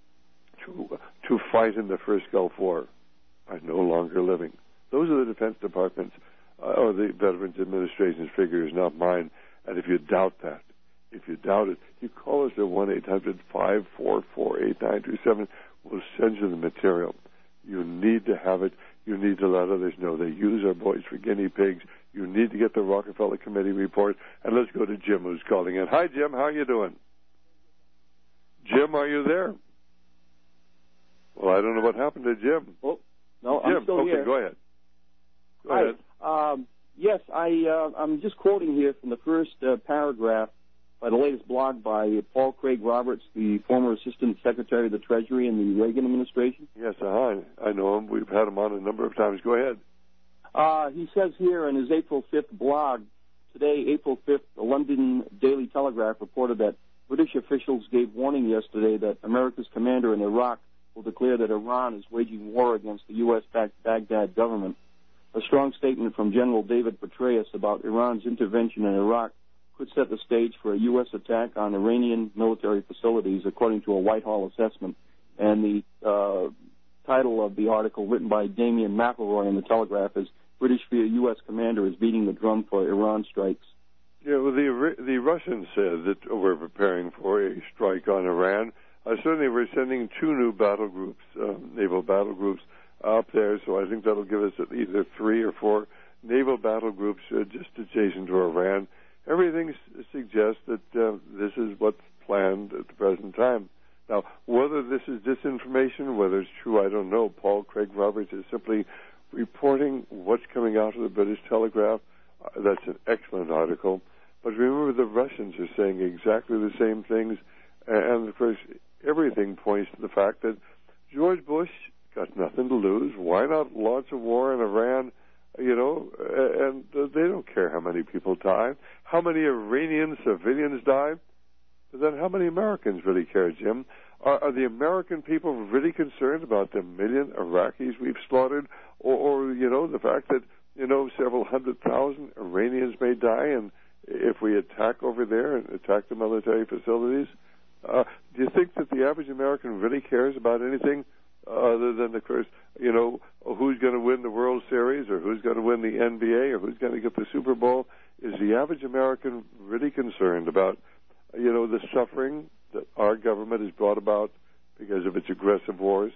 to to fight in the first Gulf War are no longer living. Those are the Defense Department's uh, or the Veterans Administration's figures, not mine. And if you doubt that, if you doubt it, you call us at one eight hundred five four four eight nine two seven. We'll send you the material. You need to have it. You need to let others know. They use our boys for guinea pigs. You need to get the Rockefeller Committee report. And let's go to Jim, who's calling in. Hi, Jim. How are you doing? Jim, are you there? Well, I don't know what happened to Jim. Oh, no, Jim, I'm still okay, here. go ahead. Go Hi. ahead. Um, yes, I, uh, I'm just quoting here from the first uh, paragraph by the latest blog by Paul Craig Roberts, the former Assistant Secretary of the Treasury in the Reagan administration. Yes, uh, I know him. We've had him on a number of times. Go ahead. Uh, he says here in his April fifth blog, today, April fifth, the London Daily Telegraph reported that British officials gave warning yesterday that America's commander in Iraq will declare that Iran is waging war against the U S-backed Baghdad government. A strong statement from General David Petraeus about Iran's intervention in Iraq could set the stage for a U S attack on Iranian military facilities, according to a Whitehall assessment. And the uh, title of the article, written by Damian McElroy in the Telegraph, is British U S commander is beating the drum for Iran strikes. Yeah, well, the the Russians said that we're preparing for a strike on Iran. Uh, certainly, we're sending two new battle groups, uh, naval battle groups, up there. So I think that'll give us either three or four naval battle groups uh, just adjacent to Iran. Everything s- suggests that uh, this is what's planned at the present time. Now, whether this is disinformation, whether it's true, I don't know. Paul Craig Roberts is simply reporting what's coming out of the British Telegraph. Uh, that's an excellent article. But remember, the Russians are saying exactly the same things. And, of course, everything points to the fact that George Bush got nothing to lose. Why not launch a war in Iran? You know, and they don't care how many people die. How many Iranian civilians die? But then how many Americans really care, Jim? Are, are the American people really concerned about the million Iraqis we've slaughtered? Or, or, you know, the fact that, you know, several hundred thousand Iranians may die and if we attack over there and attack the military facilities? Uh, do you think that the average American really cares about anything other than, of course, you know, who's going to win the World Series or who's going to win the N B A or who's going to get the Super Bowl? Is the average American really concerned about, you know, the suffering that our government has brought about because of its aggressive wars?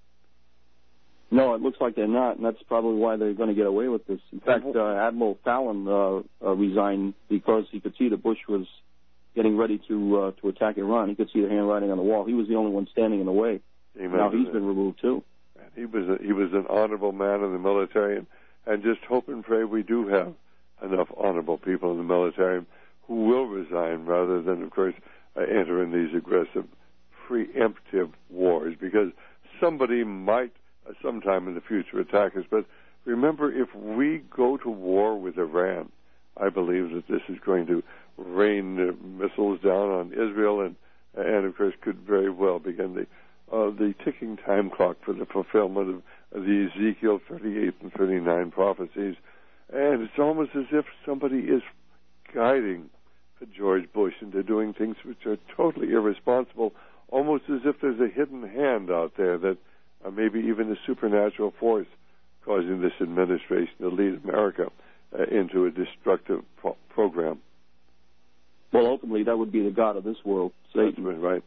No, it looks like they're not, and that's probably why they're going to get away with this. In fact, uh, Admiral Fallon uh, uh, resigned because he could see that Bush was getting ready to uh, to attack Iran. He could see the handwriting on the wall. He was the only one standing in the way. Amen. Now he's been removed too. And he was a, he was an honorable man in the military, and, and just hope and pray we do have enough honorable people in the military who will resign rather than, of course, uh, enter in these aggressive, preemptive wars, because somebody might uh, sometime in the future attack us. But remember, if we go to war with Iran, I believe that this is going to rain uh, missiles down on Israel, and, and of course, could very well begin the uh, the ticking time clock for the fulfillment of, of the Ezekiel thirty-eight and thirty-nine prophecies. And it's almost as if somebody is guiding George Bush into doing things which are totally irresponsible, almost as if there's a hidden hand out there that uh, maybe even a supernatural force causing this administration to lead America uh, into a destructive pro- program. Well, ultimately, that would be the God of this world, Satan. That's right.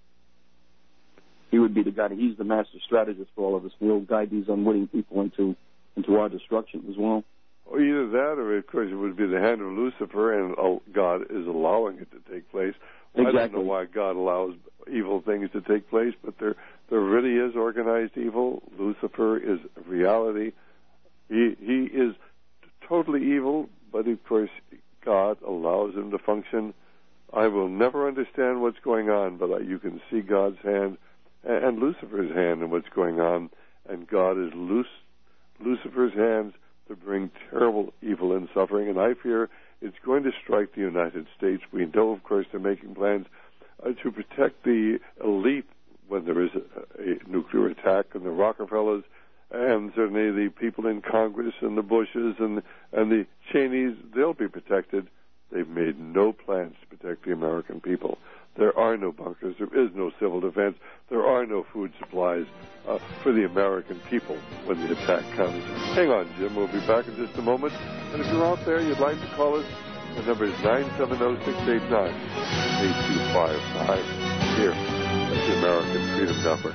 He would be the God. He's the master strategist for all of us. We'll guide these unwitting people into into our destruction as well. Well, either that, or of course, it would be the hand of Lucifer, and uh, God is allowing it to take place. Well, exactly. I don't know why God allows evil things to take place, but there there really is organized evil. Lucifer is a reality. He he is totally evil, but of course, God allows him to function. I will never understand what's going on, but you can see God's hand and, and Lucifer's hand in what's going on, and God is loose Lucifer's hands to bring terrible evil and suffering, and I fear it's going to strike the United States. We know, of course, they're making plans uh, to protect the elite when there is a, a nuclear attack, and the Rockefellers, and certainly the people in Congress, and the Bushes, and and the Cheneys, they'll be protected. They've made no plans to protect the American people. There are no bunkers. There is no civil defense. There are no food supplies uh, for the American people when the attack comes. Hang on, Jim. We'll be back in just a moment. And if you're out there, you'd like to call us, the number is nine seven zero, six eight nine, eight two five five. Here at the American Freedom Network.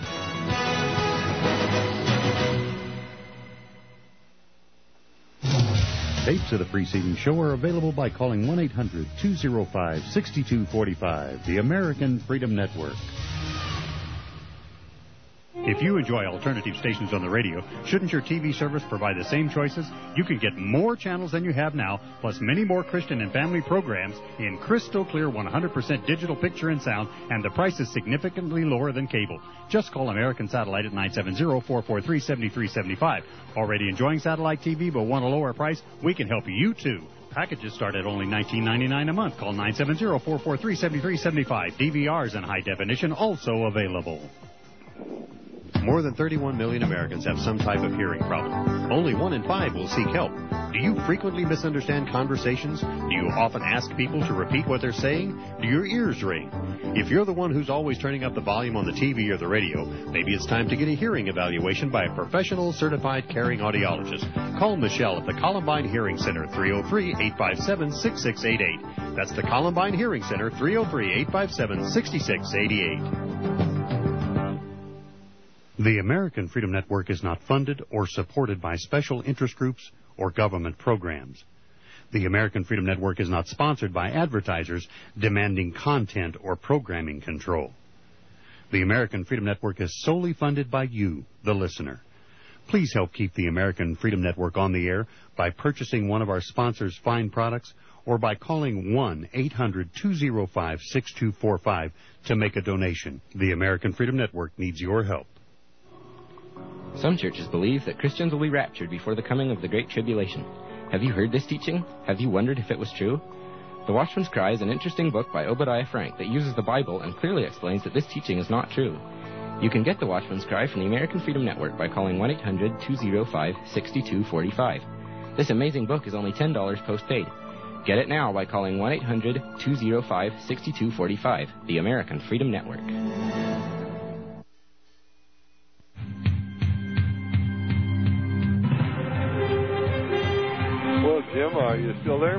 Tapes of the preceding show are available by calling one eight hundred, two oh five, six two four five, the American Freedom Network. If you enjoy alternative stations on the radio, shouldn't your T V service provide the same choices? You can get more channels than you have now, plus many more Christian and family programs in crystal clear one hundred percent digital picture and sound, and the price is significantly lower than cable. Just call American Satellite at nine seven zero, four four three, seven three seven five. Already enjoying satellite T V but want a lower price? We can help you too. Packages start at only nineteen ninety-nine a month. Call nine seven zero, four four three, seven three seven five. D V Rs in high definition also available. More than thirty-one million Americans have some type of hearing problem. Only one in five will seek help. Do you frequently misunderstand conversations? Do you often ask people to repeat what they're saying? Do your ears ring? If you're the one who's always turning up the volume on the T V or the radio, maybe it's time to get a hearing evaluation by a professional certified caring audiologist. Call Michelle at the Columbine Hearing Center, three oh three, eight five seven, six six eight eight. That's the Columbine Hearing Center, three oh three, eight five seven, six six eight eight. The American Freedom Network is not funded or supported by special interest groups or government programs. The American Freedom Network is not sponsored by advertisers demanding content or programming control. The American Freedom Network is solely funded by you, the listener. Please help keep the American Freedom Network on the air by purchasing one of our sponsors' fine products or by calling one eight hundred two oh five six two four five to make a donation. The American Freedom Network needs your help. Some churches believe that Christians will be raptured before the coming of the Great Tribulation. Have you heard this teaching? Have you wondered if it was true? The Watchman's Cry is an interesting book by Obadiah Frank that uses the Bible and clearly explains that this teaching is not true. You can get the Watchman's Cry from the American Freedom Network by calling one eight hundred two oh five six two four five. This amazing book is only ten dollars postpaid. Get it now by calling one eight hundred two oh five six two four five, the American Freedom Network. Well, Jim, are you still there?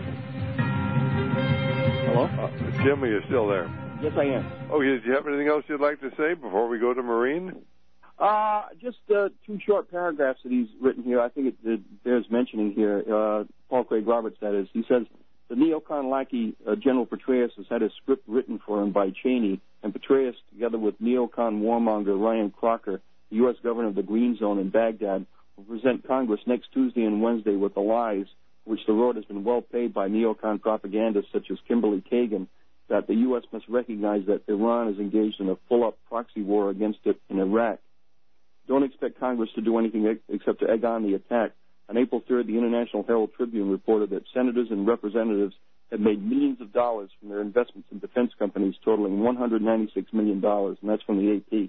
Hello? Uh, Jim, are you still there? Yes, I am. Oh, yeah, do you have anything else you'd like to say before we go to Marine? Uh, just uh, two short paragraphs that he's written here. I think it, it bears mentioning here. Uh, Paul Craig Roberts, that is. He says, the neocon lackey uh, General Petraeus has had a script written for him by Cheney, and Petraeus, together with neocon warmonger Ryan Crocker, the U S governor of the Green Zone in Baghdad, will present Congress next Tuesday and Wednesday with the lies, which the road has been well paid by neocon propagandists such as Kimberly Kagan, that the U S must recognize that Iran is engaged in a full-up proxy war against it in Iraq. Don't expect Congress to do anything ex- except to egg on the attack. On April third, the International Herald Tribune reported that senators and representatives had made millions of dollars from their investments in defense companies totaling one hundred ninety-six million dollars, and that's from the A P.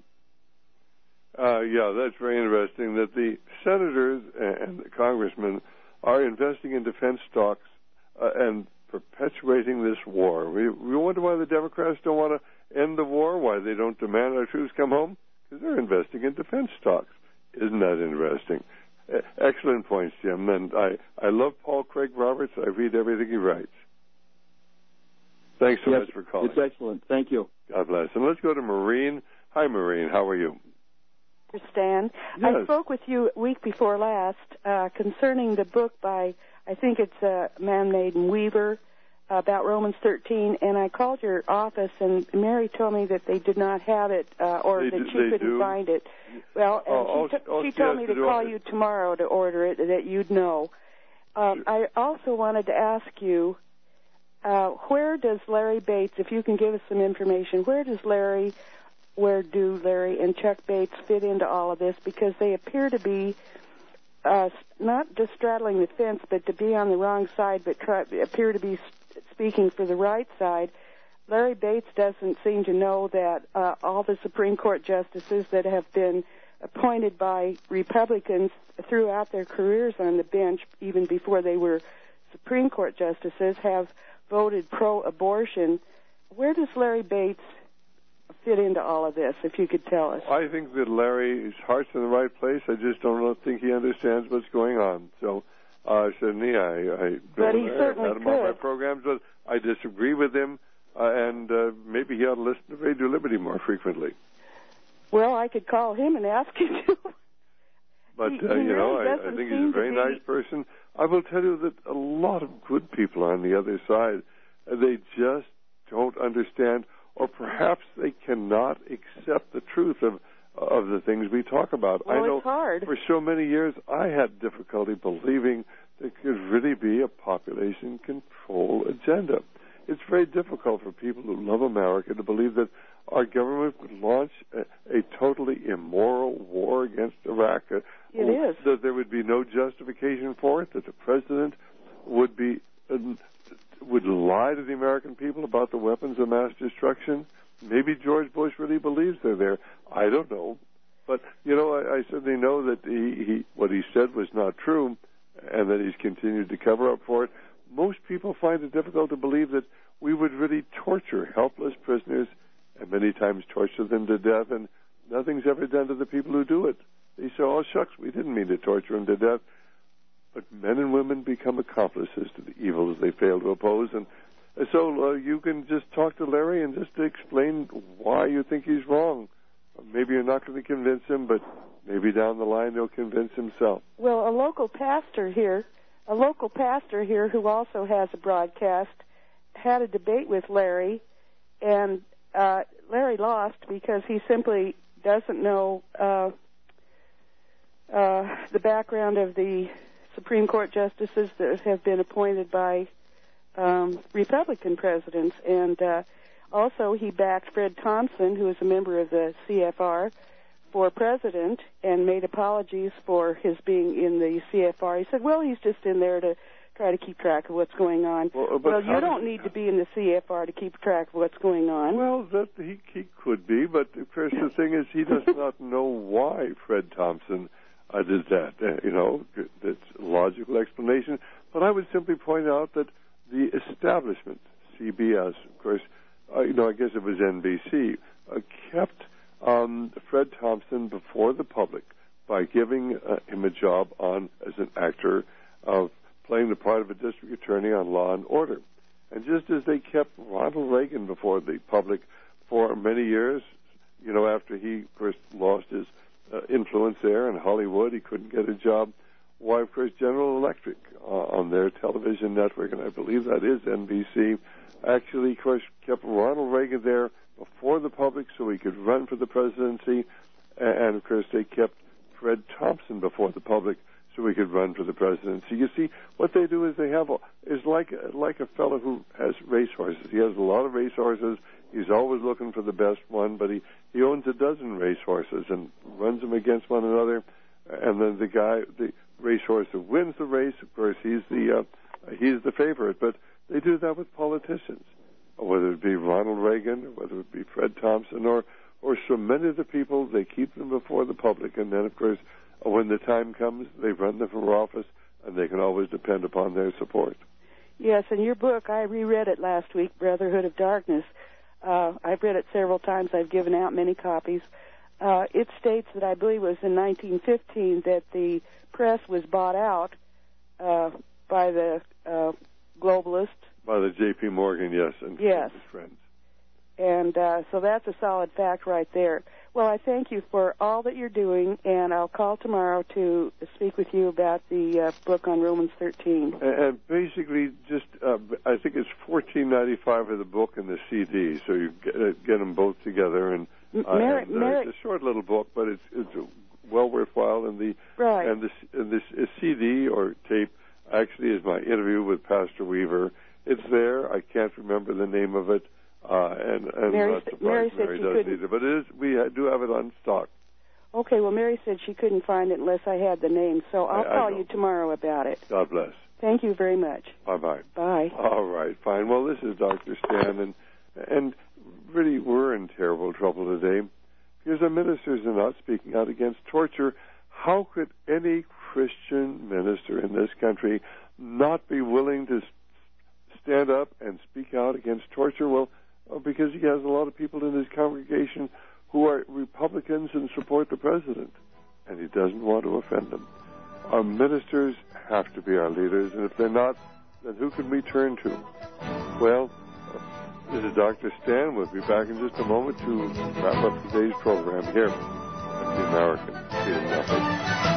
Uh, yeah, that's very interesting that the senators and the congressmen are investing in defense stocks uh, and perpetuating this war. We, we wonder why the Democrats don't want to end the war, why they don't demand our troops come home, because they're investing in defense stocks. Isn't that interesting? Uh, excellent points, Jim. And I, I love Paul Craig Roberts. I read everything he writes. Thanks so yes, much for calling. It's excellent. Thank you. God bless. And let's go to Maureen. Hi, Maureen. How are you? Stan. Yes. I spoke with you a week before last uh, concerning the book by, I think it's a man named Weaver, uh, about Romans thirteen, and I called your office, and Mary told me that they did not have it, uh, or They that do- she they couldn't do. find it. Well, and Oh, she, oh, t- oh, she yes, told me to to do call it. you tomorrow to order it, that you'd know. Uh, I also wanted to ask you, uh, where does Larry Bates, if you can give us some information, where does Larry... where do Larry and Chuck Bates fit into all of this? Because they appear to be uh, not just straddling the fence, but to be on the wrong side, but try, appear to be speaking for the right side. Larry Bates doesn't seem to know that uh, all the Supreme Court justices that have been appointed by Republicans throughout their careers on the bench, even before they were Supreme Court justices, have voted pro-abortion. Where does Larry Bates fit into all of this, if you could tell us? I think that Larry's heart's in the right place. I just don't think he understands what's going on. So, uh, certainly, I, I But he Larry. certainly I've had him on my could. programs, but I disagree with him, uh, and uh, maybe he ought to listen to Radio Liberty more frequently. Well, I could call him and ask him to. But, He- uh, he you know, really I, I doesn't think he's seem a to very be- nice person. I will tell you that a lot of good people are on the other side. Uh, they just don't understand, or perhaps they cannot accept the truth of of the things we talk about. Well, I know it's hard. for so many years I had difficulty believing there could really be a population control agenda. It's very difficult for people who love America to believe that our government would launch a, a totally immoral war against Iraq. Uh, It is. That there would be no justification for it, that the president would be uh, would lie to the American people about the weapons of mass destruction. Maybe George Bush really believes they're there. I don't know. But, you know, I, I certainly know that he, he what he said was not true and that he's continued to cover up for it. Most people find it difficult to believe that we would really torture helpless prisoners and many times torture them to death, and nothing's ever done to the people who do it. They say, oh, shucks, we didn't mean to torture them to death. But men and women become accomplices to the evils they fail to oppose. And so uh, you can just talk to Larry and just explain why you think he's wrong. Maybe you're not going to convince him, but maybe down the line he'll convince himself. Well, a local pastor here, a local pastor here who also has a broadcast, had a debate with Larry, and uh, Larry lost because he simply doesn't know uh, uh, the background of the Supreme Court justices that have been appointed by um, Republican presidents. And uh, also he backed Fred Thompson, who is a member of the C F R, for president, and made apologies for his being in the C F R. He said, well, he's just in there to try to keep track of what's going on. Well, well you don't need to be in the C F R to keep track of what's going on. Well, that he, he could be, but of course the thing is he does not know why Fred Thompson uh, did that. Uh, you know, that's a logical explanation. But I would simply point out that the establishment, C B S, of course, uh, you know, I guess it was N B C, uh, kept um, Fred Thompson before the public by giving uh, him a job on as an actor of playing the part of a district attorney on Law and Order. And just as they kept Ronald Reagan before the public for many years, you know, after he first lost his uh, influence there in Hollywood, he couldn't get a job. Why, of course, General Electric uh, on their television network, and I believe that is N B C, actually, of course, kept Ronald Reagan there before the public so he could run for the presidency. And, of course, they kept Fred Thompson before the public so he could run for the presidency. You see, what they do is they have a, is like like a fellow who has racehorses. He has a lot of racehorses. He's always looking for the best one, but he, he owns a dozen racehorses and runs them against one another. And then the guy, the racehorse who wins the race, of course, he's the uh, he's the favorite. But they do that with politicians, whether it be Ronald Reagan, or whether it be Fred Thompson, or or so many of the people. They keep them before the public, and then, of course, when the time comes, they run them for office, and they can always depend upon their support. Yes, and your book, I reread it last week, Brotherhood of Darkness. Uh, I've read it several times. I've given out many copies. Uh, it states that I believe it was in nineteen fifteen that the press was bought out uh, by the uh, globalists. By the J P. Morgan, yes, and yes. his friends. And uh, so that's a solid fact right there. Well, I thank you for all that you're doing, and I'll call tomorrow to speak with you about the uh, book on Romans thirteen. And, and basically, just uh, I think it's fourteen ninety-five for the book and the C D, so you get, uh, get them both together. And, uh, Mary, and uh, Mary, it's a short little book, but it's it's well worthwhile. And the right. and this and this uh, C D or tape actually is my interview with Pastor Weaver. It's there. I can't remember the name of it. Uh, and and Mary, not surprised Mary, Mary said does couldn't. either. But it is, we ha- do have it on stock. Okay, well, Mary said she couldn't find it unless I had the name, so I'll I, I call know. you tomorrow about it. God bless. Thank you very much. Bye-bye. Bye. All right, fine. Well, this is Doctor Stan, and, and really we're in terrible trouble today because our ministers are not speaking out against torture. How could any Christian minister in this country not be willing to stand up and speak out against torture? Well, because he has a lot of people in his congregation who are Republicans and support the president, and he doesn't want to offend them. Our ministers have to be our leaders, and if they're not, then who can we turn to? Well, this is Doctor Stan. We'll be back in just a moment to wrap up today's program here at the American Freedom Network.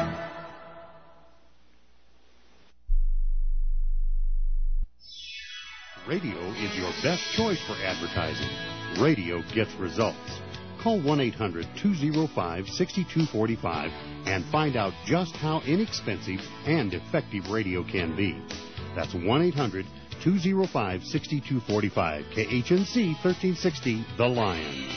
Radio is your best choice for advertising. Radio gets results. Call one eight hundred two oh five six two four five and find out just how inexpensive and effective radio can be. That's one eight hundred two oh five six two four five. K H N C thirteen sixty, The Lion.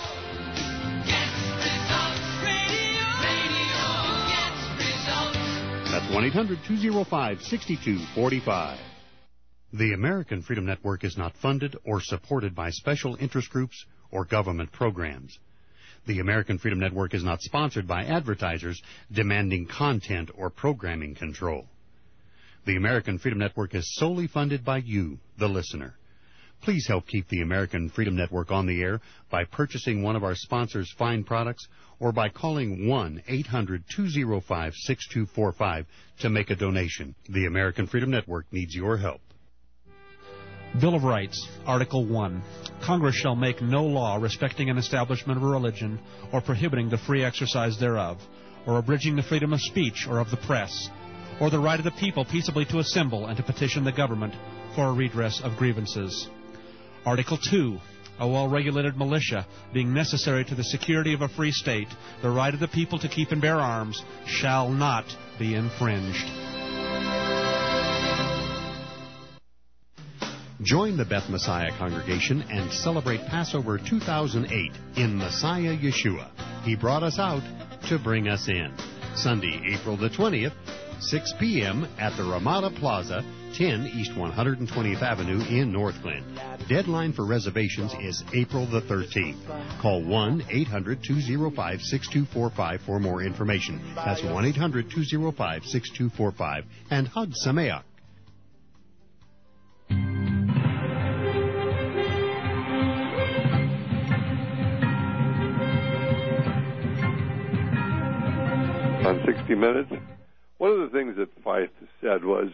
That's one eight hundred two oh five six two four five. The American Freedom Network is not funded or supported by special interest groups or government programs. The American Freedom Network is not sponsored by advertisers demanding content or programming control. The American Freedom Network is solely funded by you, the listener. Please help keep the American Freedom Network on the air by purchasing one of our sponsors' fine products or by calling one eight hundred two oh five six two four five to make a donation. The American Freedom Network needs your help. Bill of Rights, Article one. Congress shall make no law respecting an establishment of a religion or prohibiting the free exercise thereof, or abridging the freedom of speech or of the press, or the right of the people peaceably to assemble and to petition the government for a redress of grievances. Article two. a well-regulated militia, being necessary to the security of a free state, the right of the people to keep and bear arms shall not be infringed. Join the Beth Messiah congregation and celebrate Passover two thousand eight in Messiah Yeshua. He brought us out to bring us in. Sunday, April the twentieth, six p.m. at the Ramada Plaza, ten East one hundred twentieth Avenue in Northglenn. Deadline for reservations is April the thirteenth. Call one eight hundred two oh five six two four five for more information. That's one eight hundred two oh five six two four five. And Hug Sameach. On sixty minutes, one of the things that Feist said was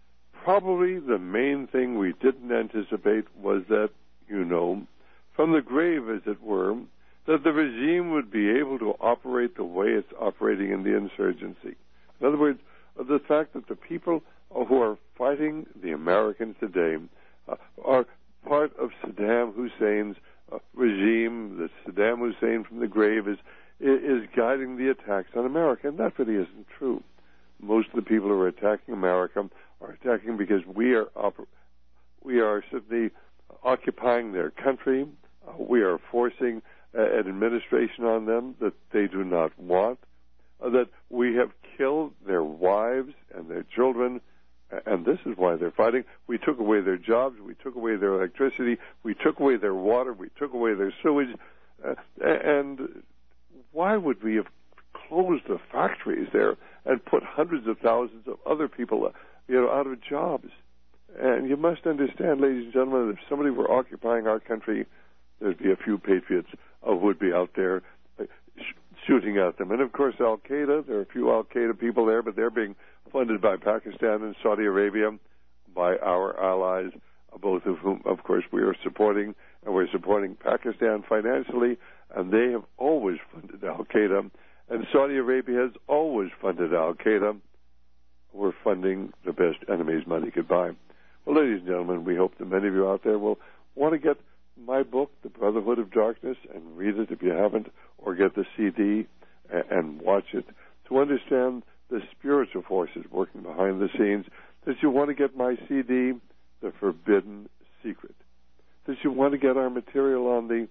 probably the main thing we didn't anticipate was that, you know, from the grave, as it were, that the regime would be able to operate the way it's operating in the insurgency. In other words, the fact that the people who are fighting the Americans today uh, are part of Saddam Hussein's uh, regime, that Saddam Hussein from the grave is is guiding the attacks on America, and that really isn't true. Most of the people who are attacking America are attacking because we are oper- we are certainly occupying their country. Uh, we are forcing uh, an administration on them that they do not want, uh, that we have killed their wives and their children, and this is why they're fighting. We took away their jobs, we took away their electricity, we took away their water, we took away their sewage, uh, and why would we have closed the factories there and put hundreds of thousands of other people, you know, out of jobs? And you must understand, ladies and gentlemen, if somebody were occupying our country, there'd be a few patriots who would be out there sh- shooting at them. And of course, Al Qaeda, there are a few Al Qaeda people there, but they're being funded by Pakistan and Saudi Arabia, by our allies, both of whom, of course, we are supporting, and we're supporting Pakistan financially. And they have always funded al-Qaeda, and Saudi Arabia has always funded al-Qaeda. We're funding the best enemies money could buy. Well, ladies and gentlemen, we hope that many of you out there will want to get my book, The Brotherhood of Darkness, and read it if you haven't, or get the C D and watch it to understand the spiritual forces working behind the scenes, that you want to get my C D, The Forbidden Secret, that you want to get our material on the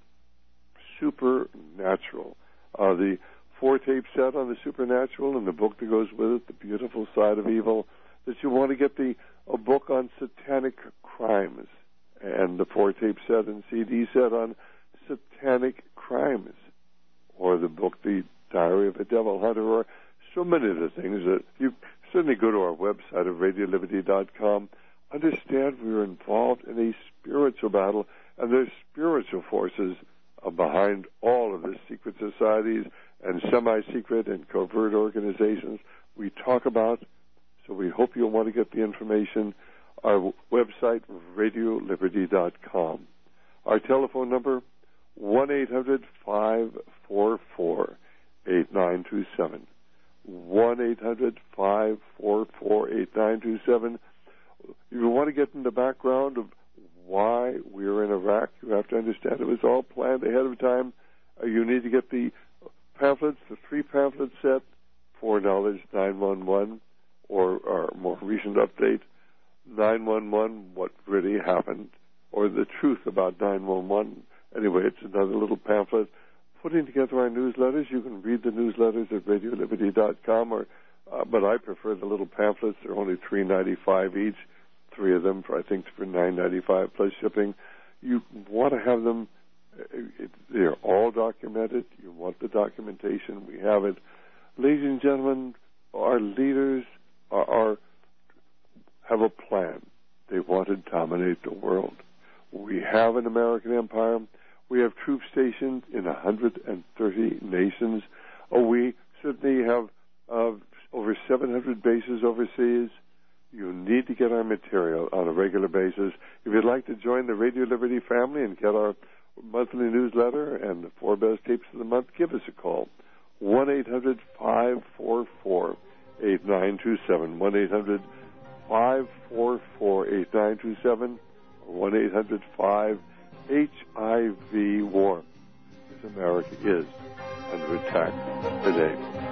supernatural, uh, the four-tape set on the supernatural and the book that goes with it, The Beautiful Side of Evil, that you want to get the a book on satanic crimes and the four-tape set and C D set on satanic crimes, or the book, The Diary of a Devil Hunter, or so many of the things that you certainly go to our website of radio liberty dot com. Understand we are involved in a spiritual battle, and there's spiritual forces behind all of the secret societies and semi-secret and covert organizations we talk about. So we hope you'll want to get the information. Our website, radio liberty dot com. Our telephone number, one eight hundred five four four eight nine two seven. one eight hundred five four four eight nine two seven. If you want to get in the background of why we are in Iraq, you have to understand it was all planned ahead of time. Uh, you need to get the pamphlets, the three pamphlet set, for Knowledge nine one one, or our more recent update, nine one one, What Really Happened, or The Truth About nine one one. Anyway, it's another little pamphlet. Putting together our newsletters, you can read the newsletters at radio liberty dot com, or, uh, but I prefer the little pamphlets. They're only three ninety-five each. Three of them, for I think, for nine ninety-five plus shipping. You want to have them; it, they're all documented. You want the documentation. We have it, ladies and gentlemen. Our leaders are, are have a plan. They want to dominate the world. We have an American empire. We have troops stationed in one hundred thirty nations. Oh, we certainly have uh, over seven hundred bases overseas. You need to get our material on a regular basis. If you'd like to join the Radio Liberty family and get our monthly newsletter and the four best tapes of the month, give us a call. one eight hundred five four four eight nine two seven. one eight hundred five four four eight nine two seven. or one eight hundred five H I V war, as America is under attack today.